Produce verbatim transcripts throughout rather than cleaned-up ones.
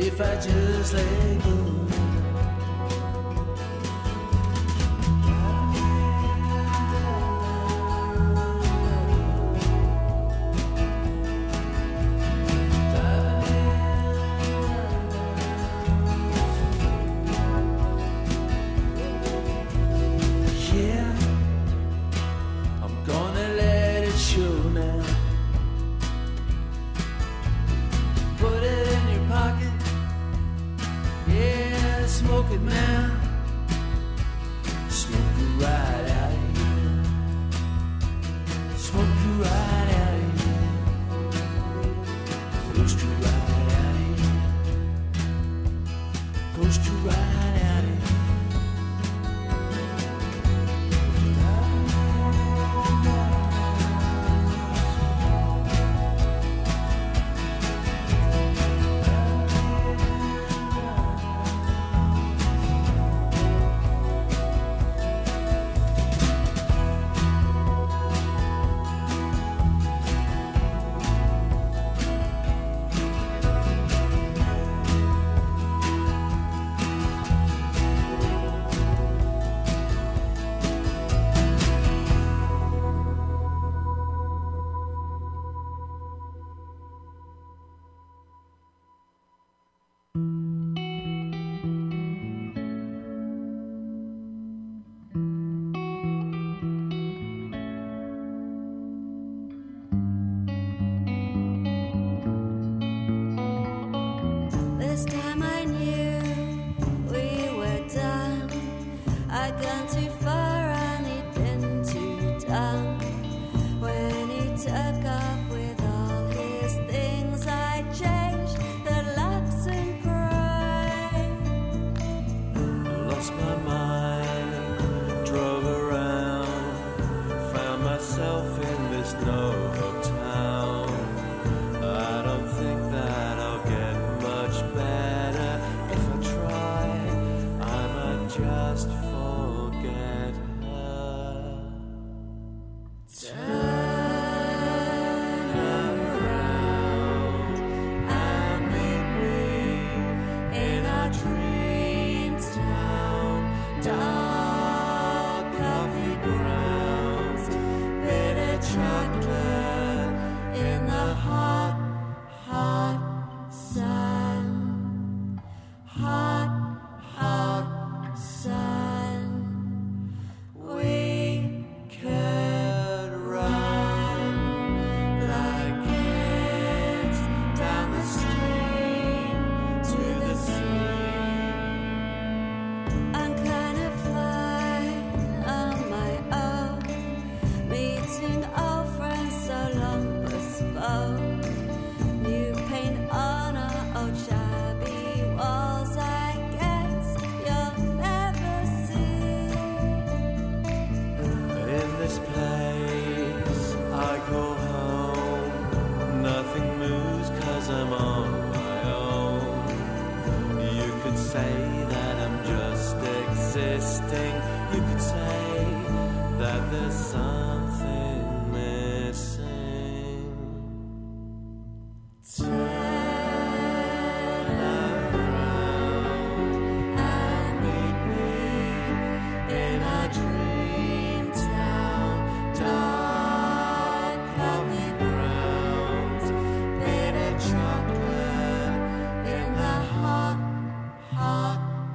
if I just let go.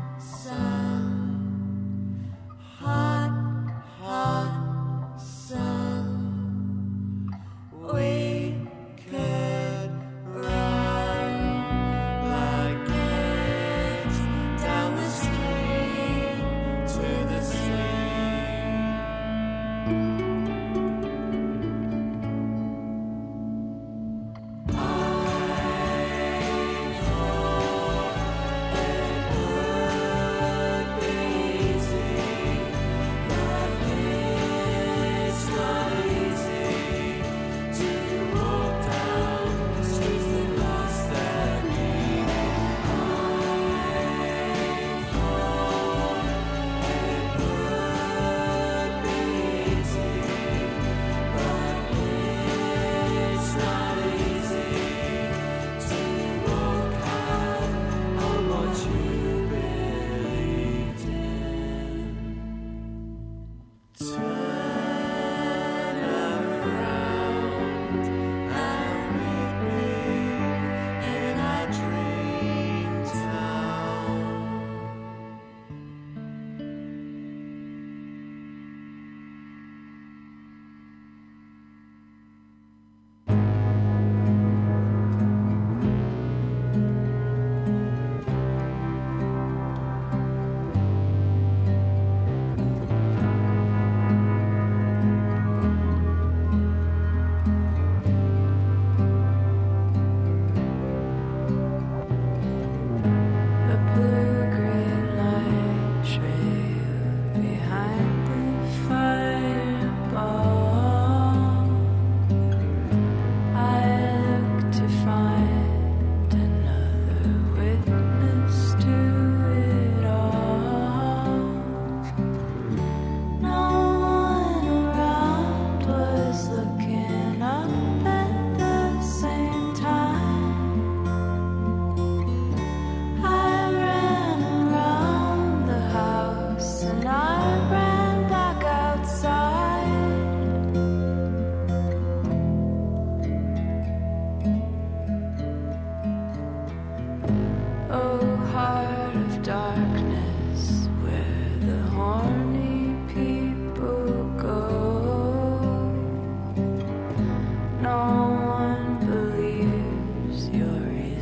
Sun.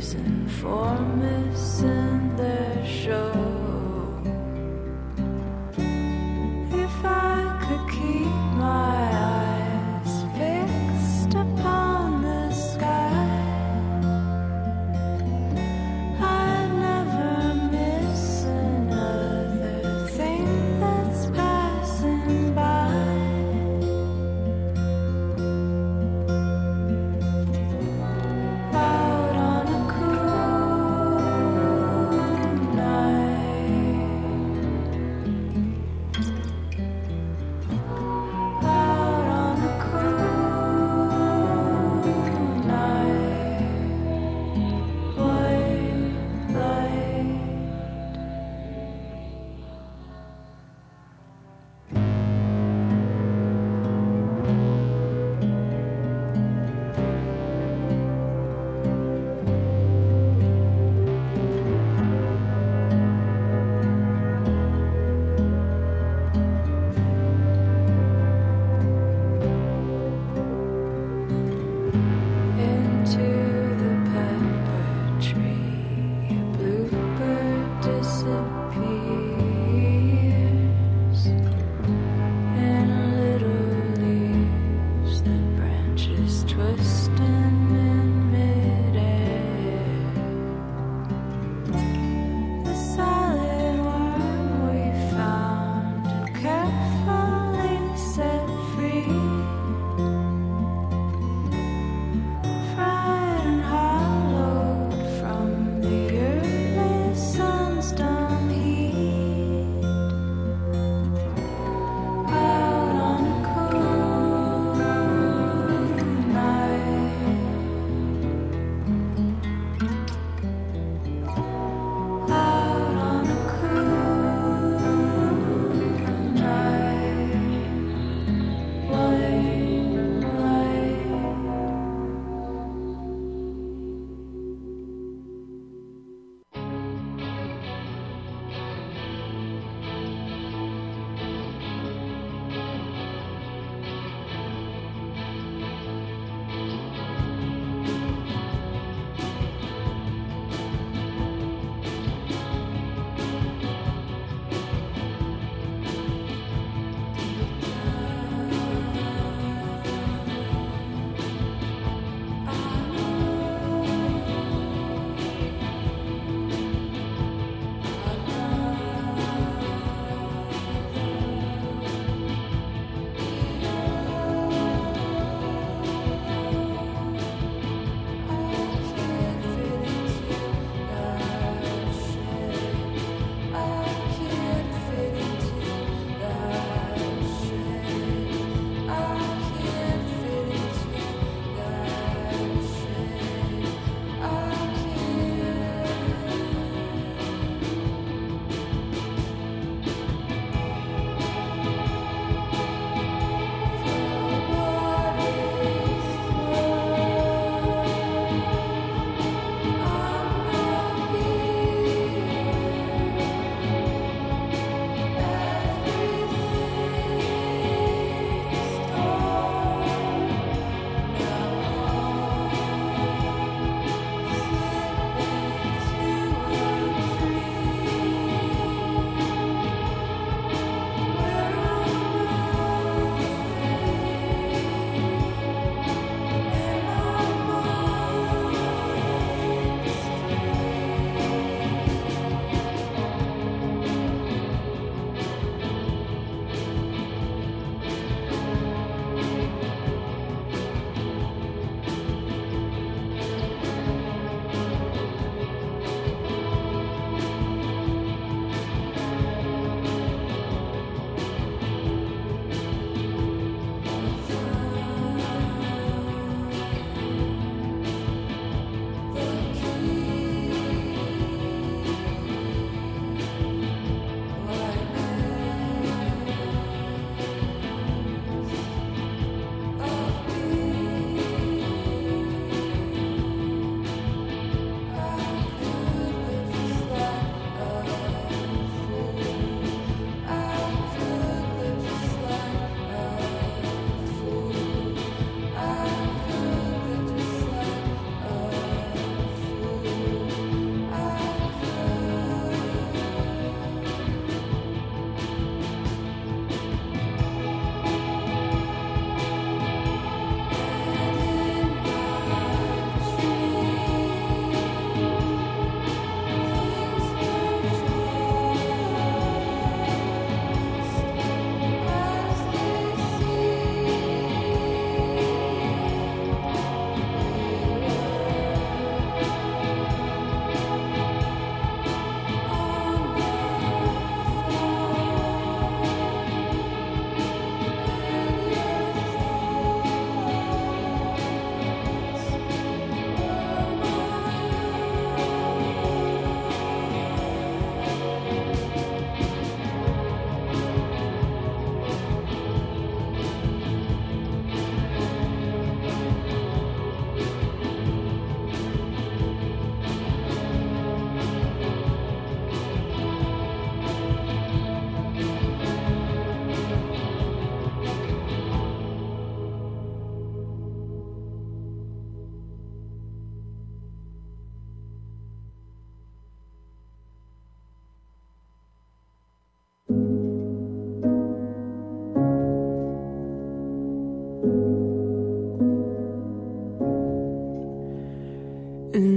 reason for missing their show. If I could keep my eyes fixed upon the sky, I'd never miss another thing that's passing by. Out on a cool night,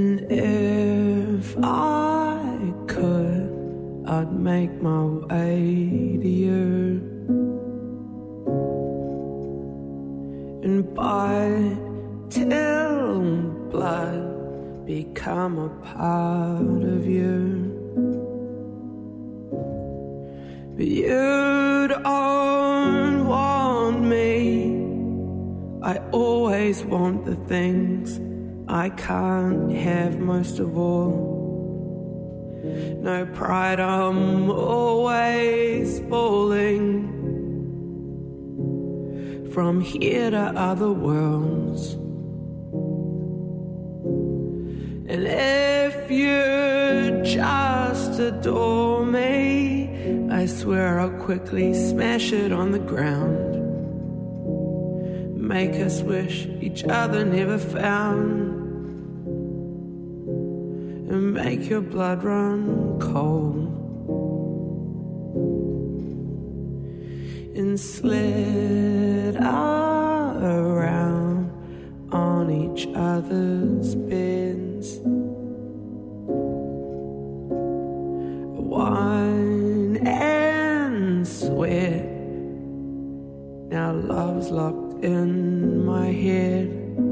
And if I could, I'd make my way to you and bite till blood become a part of you. But you don't want me. I always want the things I can't have most of all. No pride, I'm always falling from here to other worlds. And if you just adore me, I swear I'll quickly smash it on the ground. Make us wish each other never found. And make your blood run cold. And slid around on each other's beds. Wine and sweat. Now love's locked in my head.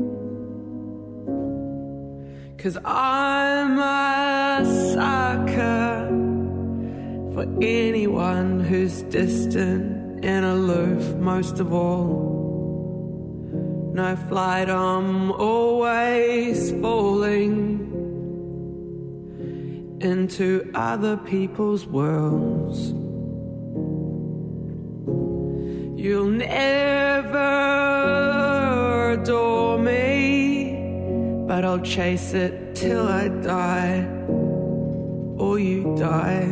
'Cause I'm a sucker for anyone who's distant and aloof most of all. No flight, I'm always falling into other people's worlds. You'll never adore me, but I'll chase it till I die, or you die.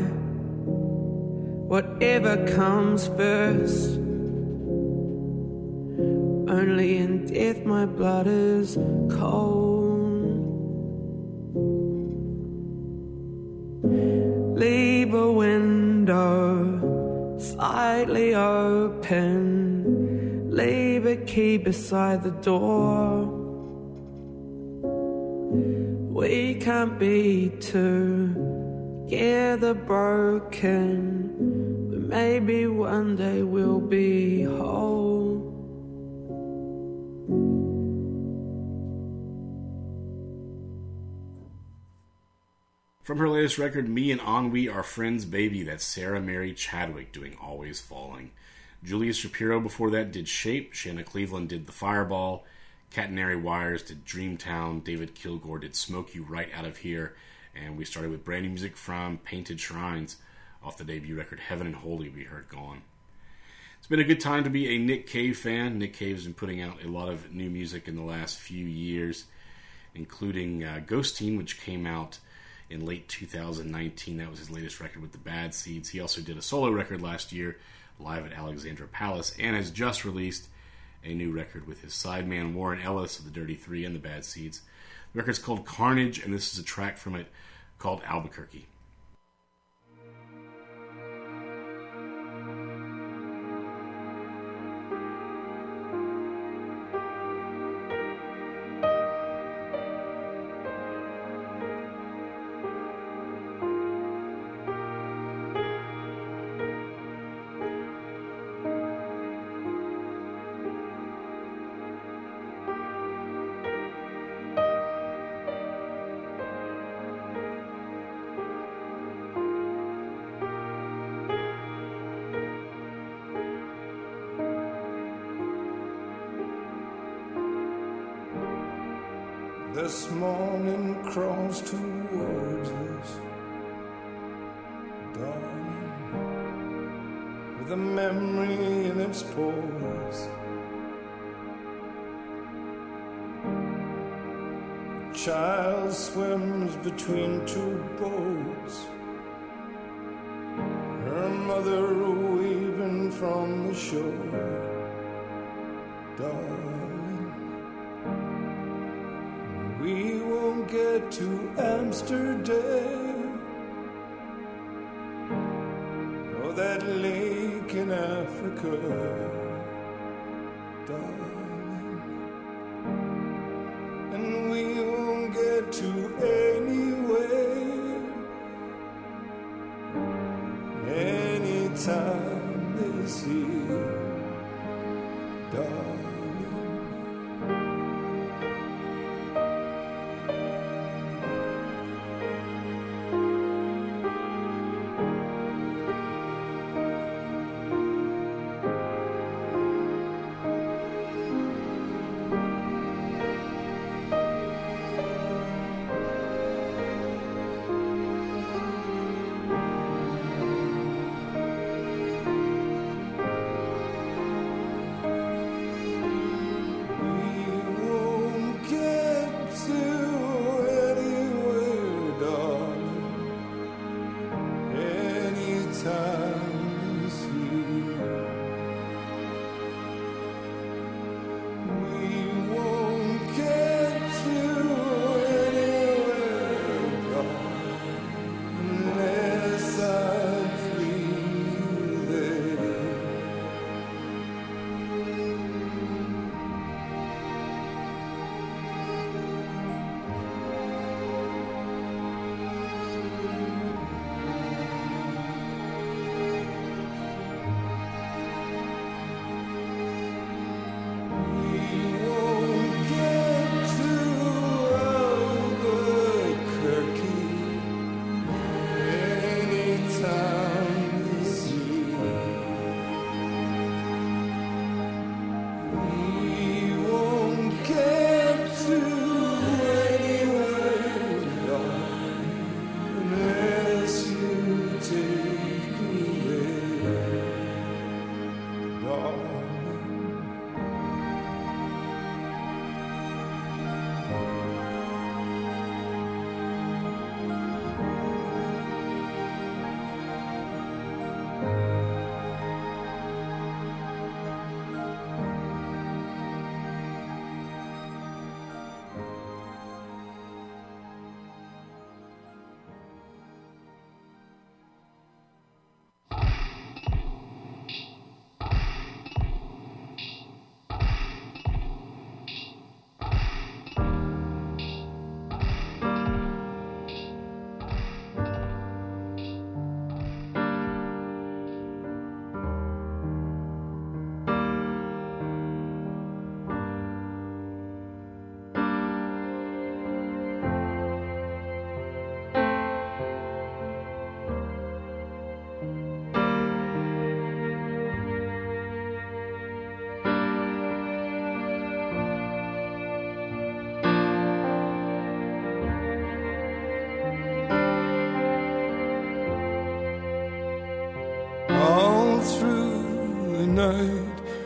Whatever comes first. Only in death my blood is cold. Leave a window slightly open. Leave a key beside the door. We can't be together broken, but maybe one day we'll be whole. From her latest record, Me and Ennui Are Friends Baby, that's Sarah Mary Chadwick doing Always Falling. Julia Shapiro before that did Shape, Shanna Cleveland did The Fireball, Catenary Wires did Dreamtown, David Kilgore did Smoke You Right Out of Here, and we started with brand new music from Painted Shrines off the debut record Heaven and Holy we heard Gone. It's been a good time to be a Nick Cave fan. Nick Cave's been putting out a lot of new music in the last few years, including uh, Ghost Team, which came out in late two thousand nineteen. That was his latest record with the Bad Seeds. He also did a solo record last year, live at Alexandra Palace, and has just released a new record with his sideman Warren Ellis of the Dirty Three and the Bad Seeds. The record's called Carnage, and this is a track from it called Albuquerque. This morning crawls towards us, darling, with a memory in its pores. A child swims between two boats, her mother waving from the shore, darling. We won't get to Amsterdam or that lake in Africa, darling. And we won't get to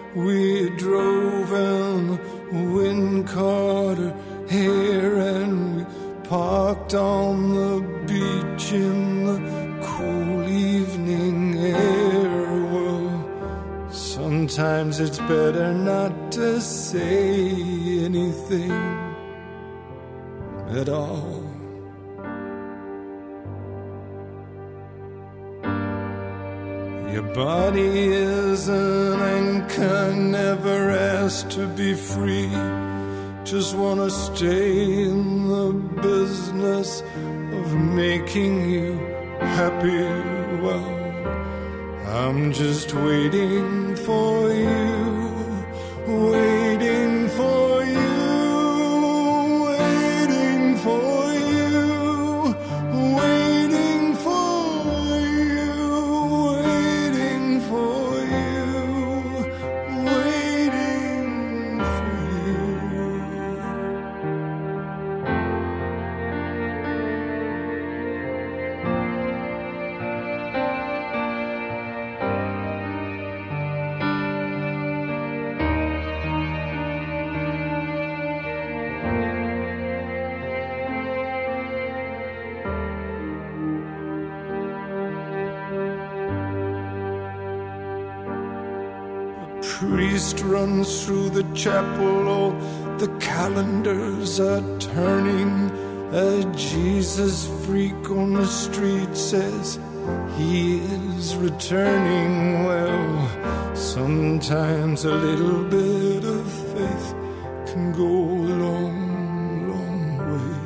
we drove in wind caught her hair, and we parked on the beach in the cool evening air. Well, sometimes it's better not to say anything at all. Your body is an anchor, never asked to be free. Just wanna stay in the business of making you happy. Well, I'm just waiting for you, waiting for you, waiting for you, waiting for you, waiting for you, waiting for you. Priest runs through the chapel, all the calendars are turning. A Jesus freak on the street says he is returning. Well, sometimes a little bit of faith can go a long, long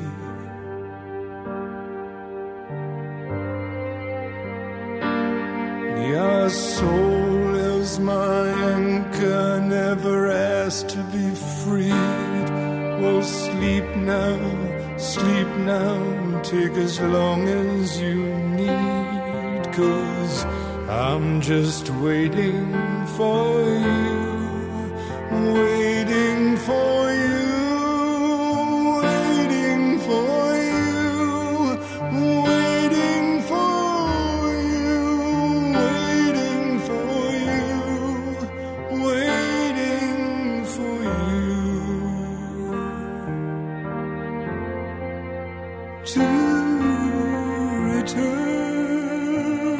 way. Your soul is my anchor, never asked to be freed. Well, sleep now, sleep now, take as long as you need, 'cause I'm just waiting for you, waiting for you, waiting for you, waiting for you, waiting for you, waiting for you to return,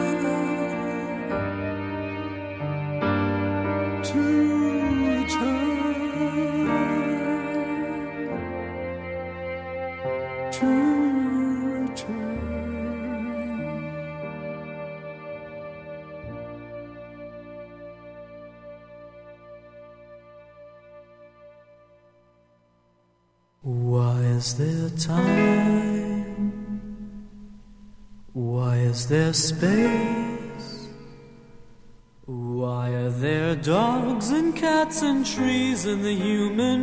to return, to return. Why is there time? Why is there space? Why are there dogs and cats and trees in the human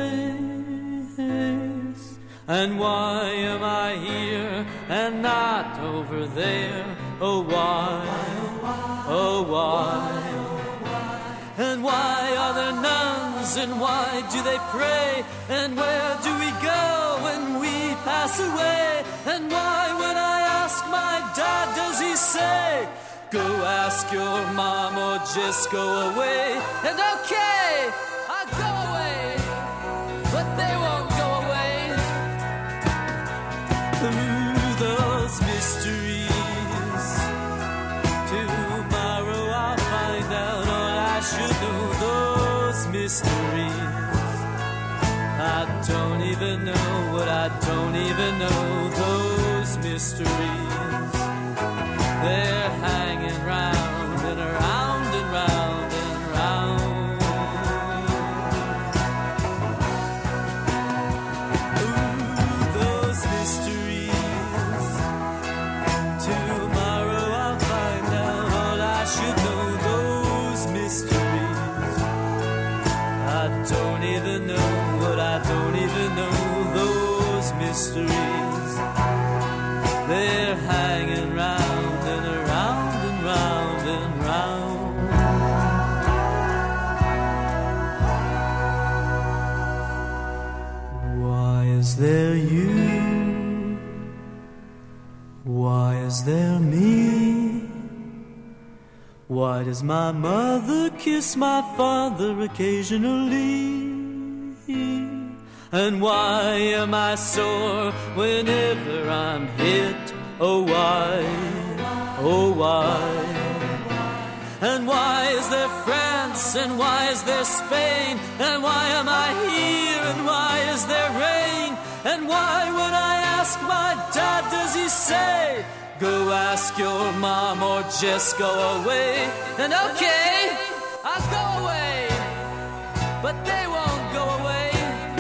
race? And why am I here and not over there? Oh why, oh why? And why are there nuns, and why do they pray? And where do we go when we pass away? And why, when I ask my dad, does he say, go ask your mom or just go away? And okay, I'll go away, but they won't go away. Through those mysteries, tomorrow I'll find out all I should know. Those mysteries, I don't even know what I don't even know. Those mysteries, they're hanging round and around and round and round. Ooh, those mysteries, tomorrow I'll find out all I should know. Those mysteries, I don't even know what I don't even know. Those mysteries, they're hanging round and around and round and round. Why is there you? Why is there me? Why does my mother kiss my father occasionally? And why am I sore whenever I'm hit? Oh why, oh why? And why is there France, and why is there Spain, and why am I here, and why is there rain? And why when I ask my dad does he say, go ask your mom or just go away? And okay, I'll go away, but they won't go away.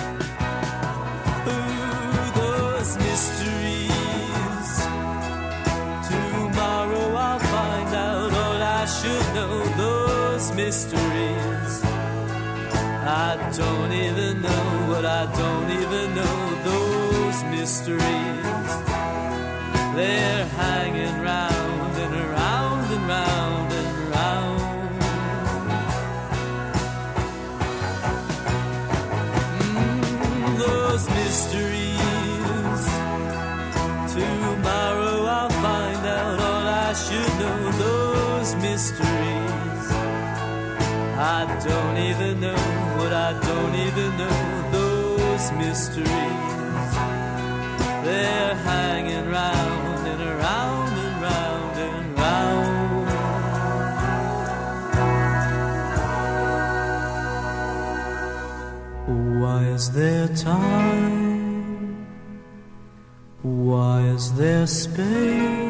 Ooh, those mysteries. Tomorrow I'll find out all I should know. Those mysteries. I don't even know what I don't even know. Those mysteries. They're hanging round and around and round and round. Mm, those mysteries. Tomorrow I'll find out all I should know. Those mysteries. I don't even know what I don't even know. Those mysteries. They're hanging round and around and round and round. Why is there time? Why is there space?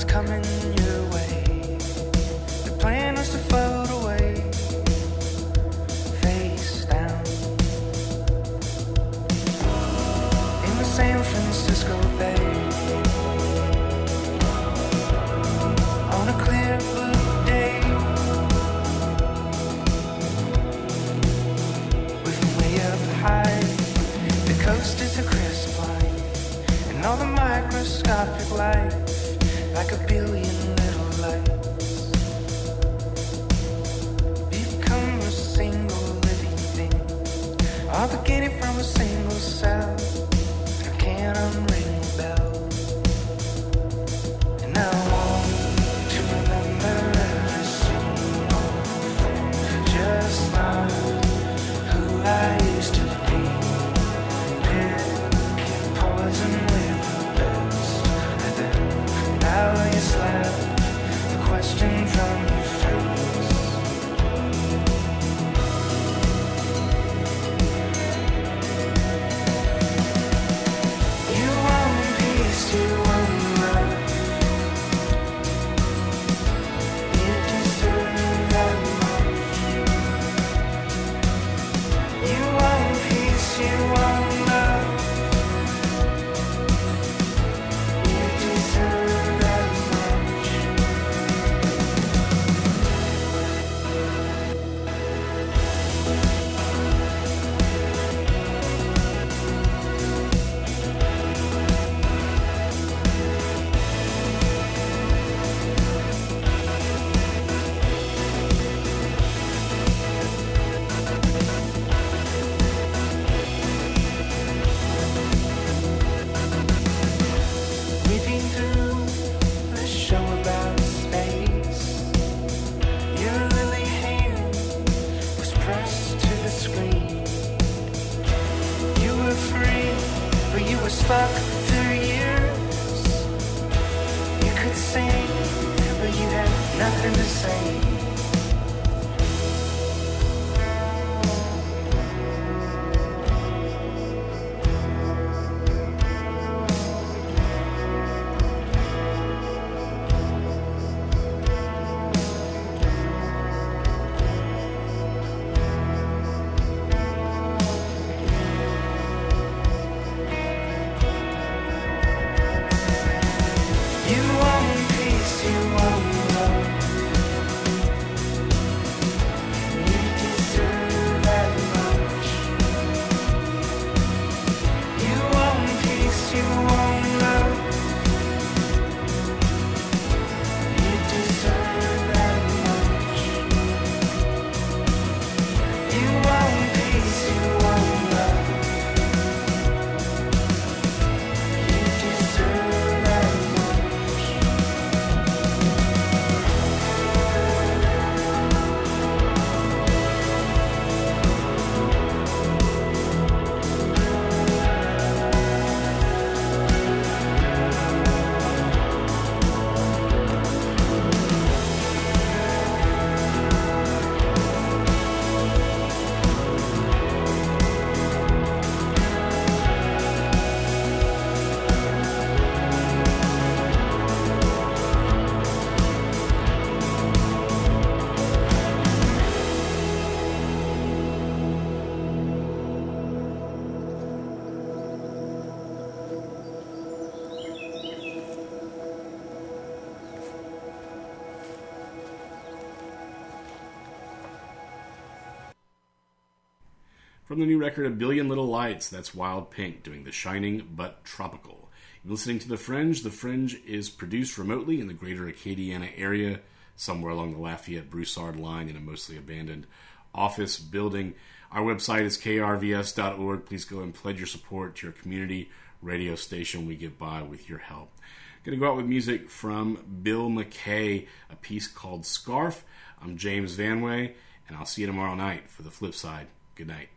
coming your way. The plan was to float away, face down in the San Francisco Bay. On a clear blue day, with way up high, the coast is a crisp line, and all the microscopic life, like a billion little lights, become a single living thing, all beginning from a single cell. I can't unring the bell, and I want to remember every single thing, just not who I used to be, picking poison with the best, and then now you slap the question from your face. You want peace, you want love, you deserve that much. You want peace, you want love, you deserve that much. Reading through the show about space, your lily hand was pressed to the screen. You were free, but you were stuck for years. You could sing, but you had nothing to say. You want peace, you want love, you deserve that much. You want peace, you want love, you deserve that much. You want peace, you want love, you deserve that much. From the new record, A Billion Little Lights, that's Wild Pink doing The Shining But Tropical. You're listening to The Fringe. The Fringe is produced remotely in the greater Acadiana area, somewhere along the Lafayette-Broussard line in a mostly abandoned office building. Our website is k r v s dot org. Please go and pledge your support to your community radio station. We get by with your help. Going to go out with music from Bill McKay, a piece called Scarf. I'm James Vanway, and I'll see you tomorrow night for the flip side. Good night.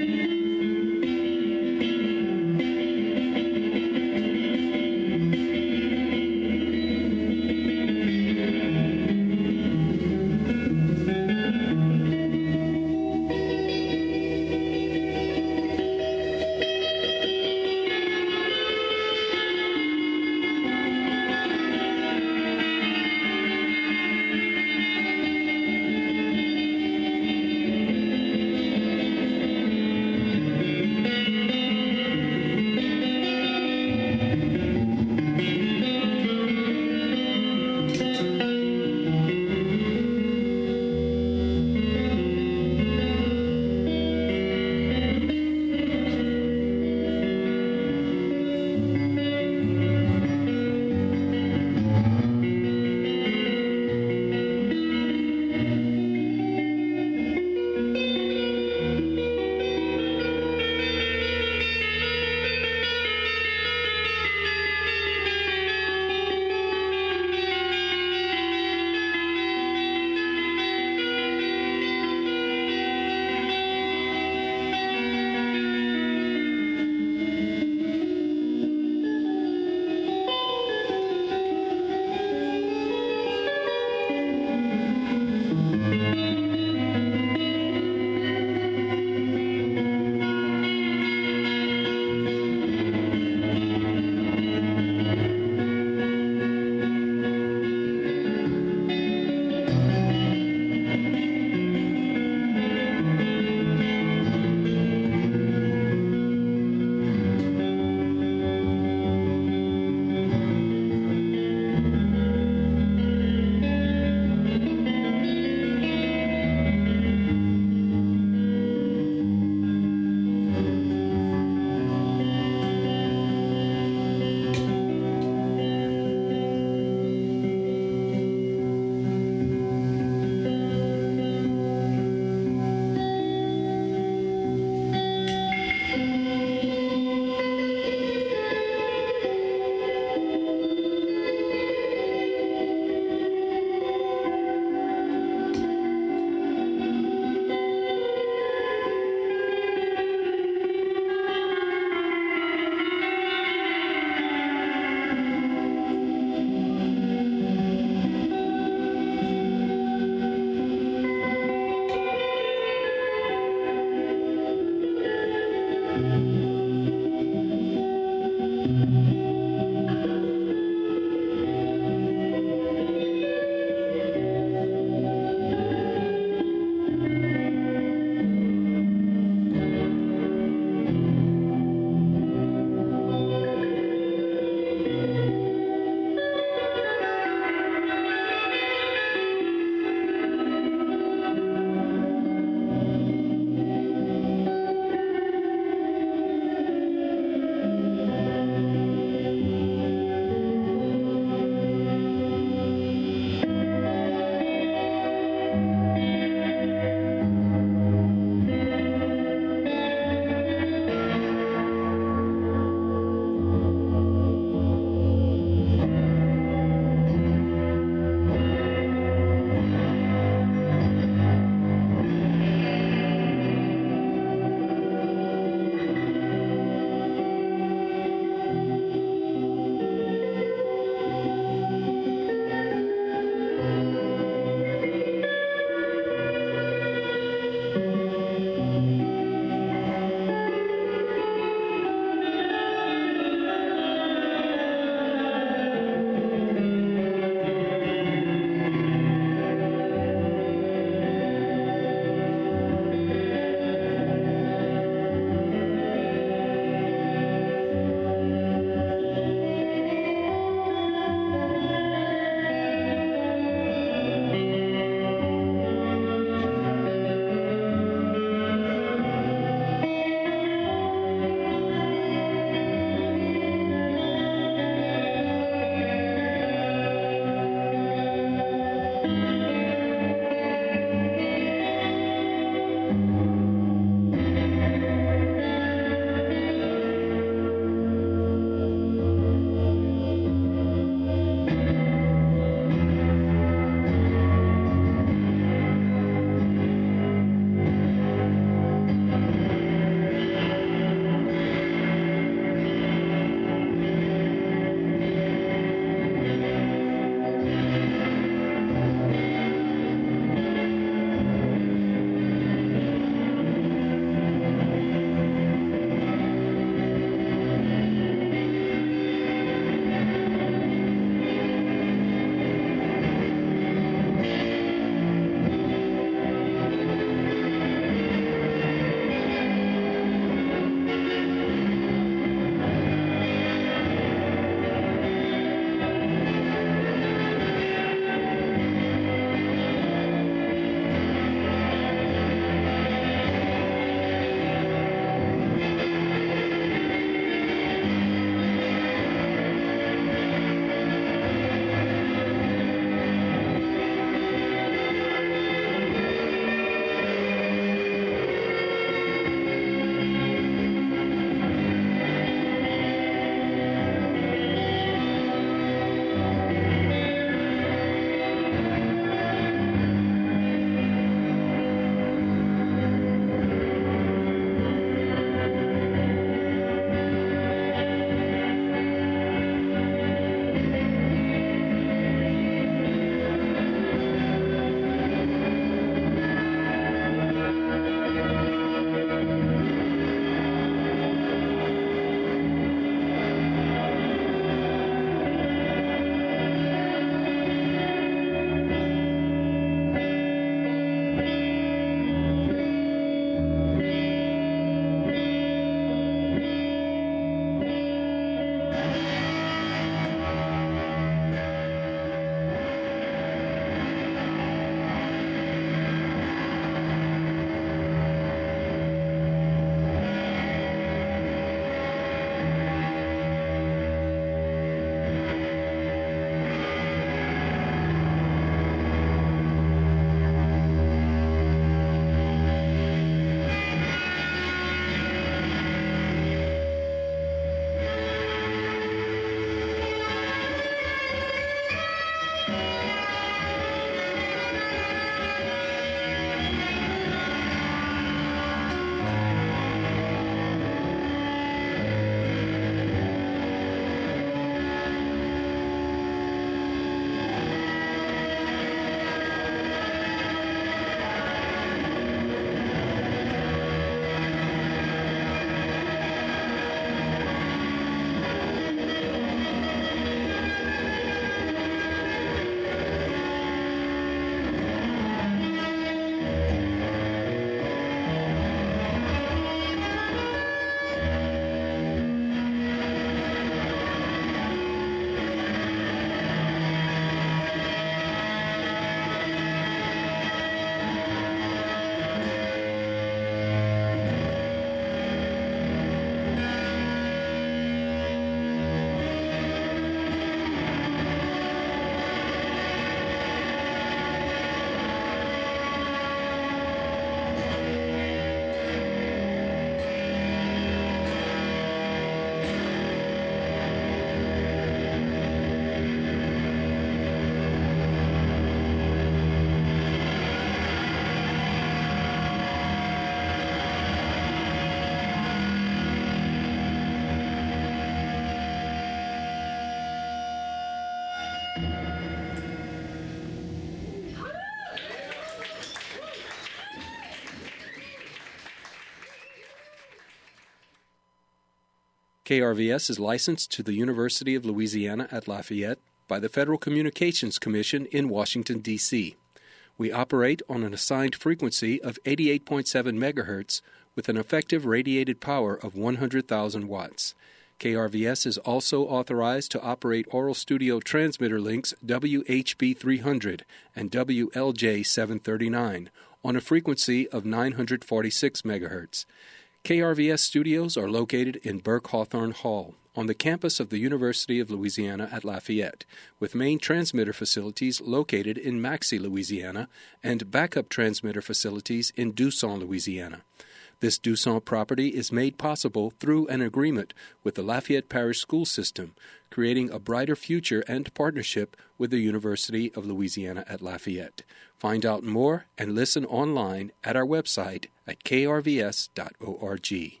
K R V S is licensed to the University of Louisiana at Lafayette by the Federal Communications Commission in Washington, D C We operate on an assigned frequency of eighty-eight point seven megahertz with an effective radiated power of one hundred thousand watts. K R V S is also authorized to operate Oral Studio transmitter links W H B three hundred and W L J seven thirty-nine on a frequency of nine hundred forty-six megahertz. K R V S studios are located in Burke Hawthorne Hall on the campus of the University of Louisiana at Lafayette, with main transmitter facilities located in Maxey, Louisiana, and backup transmitter facilities in Dusson, Louisiana. This Dusson property is made possible through an agreement with the Lafayette Parish School System, creating a brighter future and partnership with the University of Louisiana at Lafayette. Find out more and listen online at our website at k r v s dot org.